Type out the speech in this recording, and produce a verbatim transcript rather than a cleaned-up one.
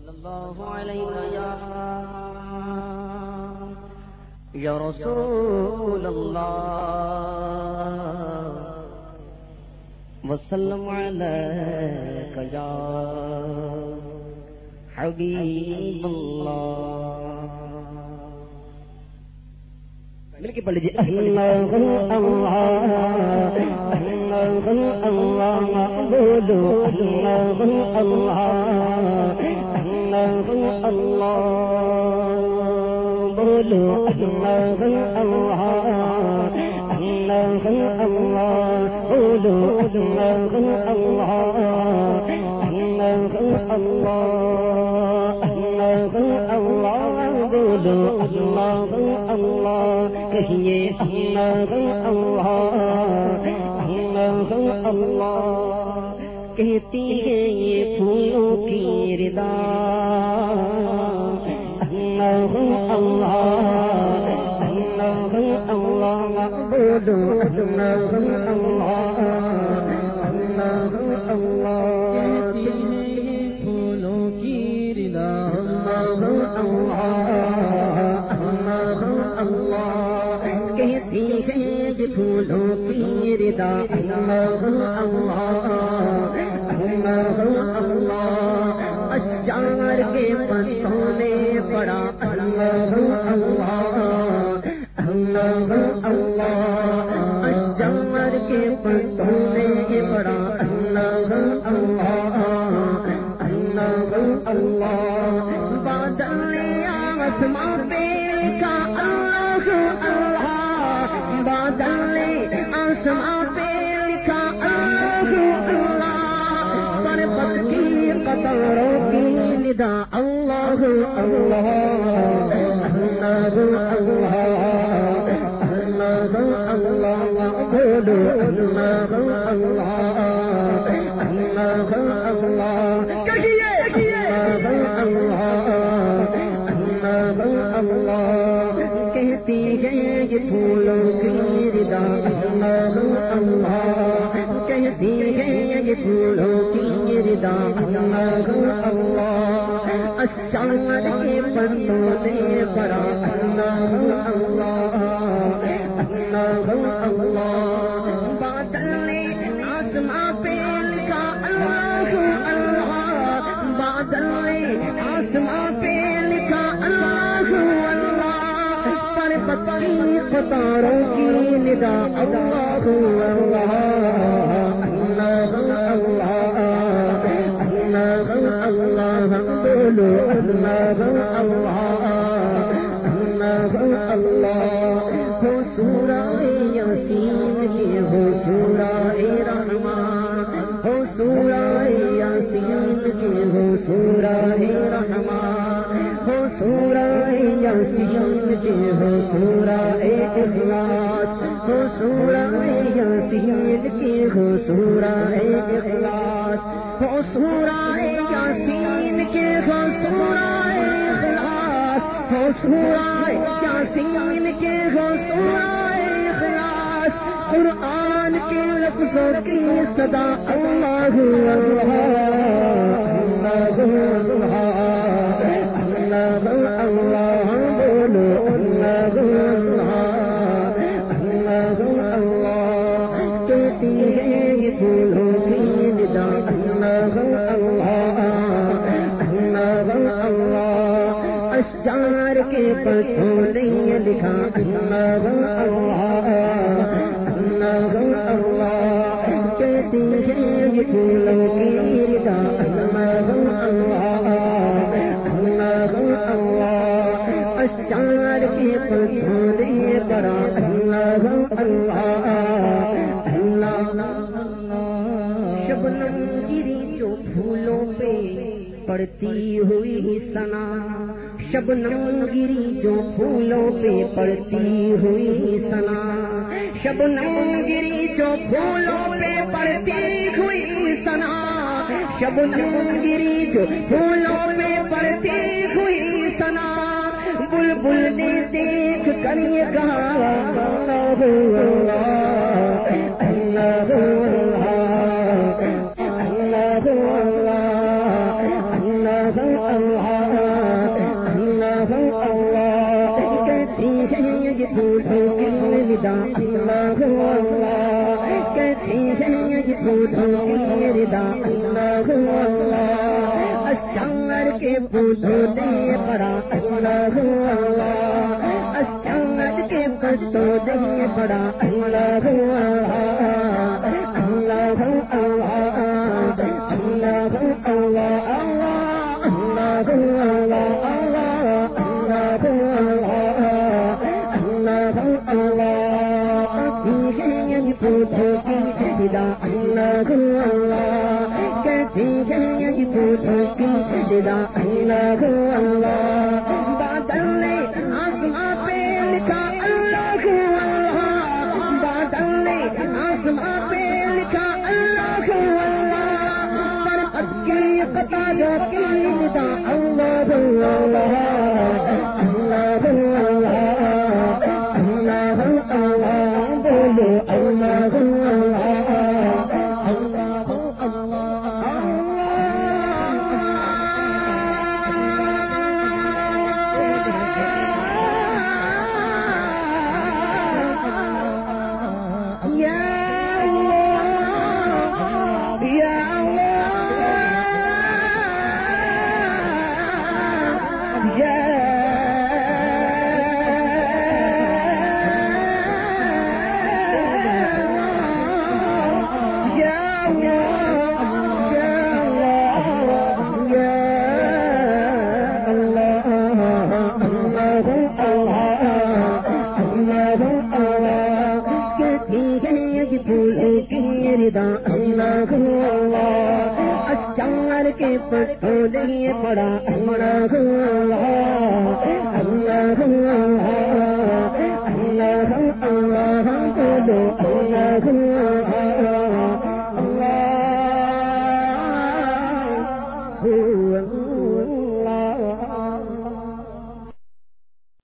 الله عليك يا يا رسول الله وسلم عليك يا حبيب الله. مل کے پڑھ لیجیے. اللہ اللہ اللہ اللہ بولو اللہ اللہ اللہ اللہ بولو اللہ اللہ اللہ اللہ بولو اللہ اللہ اللہ اللہ اللہ اللہ بولو اللہ اللہ کہیے اللہ اللہ اللہ اللہ. کہتی ہے یہ پھولوں کی ردا اللہ اللہ اللہ اللہ بولو اللہ اللہ اللہ اللہ. کہتی ہے یہ پھولوں کی ردا اللہ اللہ اللہ. کہتی ہے یہ پھولوں کی ردا اللہ اللہ اللہ اللہ. اشجار کے پتوں نے پڑا اللہ اللہ اللہ اللہ. اشجار کے پتوں نے پڑا اللہ اللہ اللہ اللہ. بادل آسماں پہ لکھا اللہ اللہ. بادل آسماں پہ لکھا اللہ اللہ. پربت کی قطاروں کی ندا اللہ اللہ اللہ اللہ اللہ اللہ بولو اللہ اللہ اللہ اللہ. کہیے اللہ اللہ اللہ. کہتی ہے یہ پھولوں کی ردا اللہ اللہ. کہتی ہے یہ پھولوں کی ردا اللہ اللہ. اشجار کے پتوں نے پڑا اللہ اللہ اللہ اللہ. بادل نے آسماں پہ لکھا اللہ اللہ. بادل نے آسماں پہ لکھا اللہ اللہ. پر پتلی قطاروں کی ندا اللہ اللہ اللہ اللہ اللہ بولو اللہ اللہ اللہ اللہ. ہو سورہ یاسین کی ہو سورہ رحمان. ہو سورہ یاسین کی ہو سورہ رحمان. ہو سورہ یاسین کی ہو سورہ اخلاص. ہو سورہ یاسین کی ہو سورہ اخلاص. ہو سورہ یاسین کی ہو سورہ اخلاص. ہو سورہ یاسین کی ہو سورہ اخلاص. قرآن کے لفظوں کی صدا اللہ اللہ اللہ اللہ اللہ بولو اللہ اللہ اللہ. کہتی ہے یہ پھولوں کی ندا اللہ اللہ اللہ اللہ. اشجار کے پتوں نے لکھا اللہ اللہ اللہ اللہ. کہتی ہے یہ پھولوں کی ردا اللہ اللہ اللہ اللہ. اشجار کے پتوں نے پڑا اللہ اللہ اللہ. شبنم گری جو پھولوں پہ پڑتی ہوئی سنا. شبنم گری جو پھولوں پہ پڑتی ہوئی سنا. شبنم گری جو پھولوں پہ پڑتی ہوئی سنا. شبنم گری جو پھولوں پہ پڑتی ہوئی سنا. بلبل نے دیکھ کر یہ کہا اللہ اللہ اللہ اللہ اللہ اللہ اللہ اللہ کہتی ہے یہ پھولوں کی ردا اللہ اللہ اشجار کے پھولوں نے بڑا اللہ اللہ اشجار کے پھولوں نے بڑا اللہ اللہ اللہ اللہ اللہ اللہ اللہ اللہ اللہ اللہ کہتی ہے یہ پھولوں کی ردا اللہ اللہ بادل نے آسماں پہ لکھا اللہ اللہ بادل نے آسماں پہ لکھا اللہ اللہ پر اب کی پتا جو کی ردا اللہ اللہ اللہ اللہ اللہ بولو اللہ اشجار کے پتوں نے پڑا اللہ اللہ اللہ اللہ اللہ بولو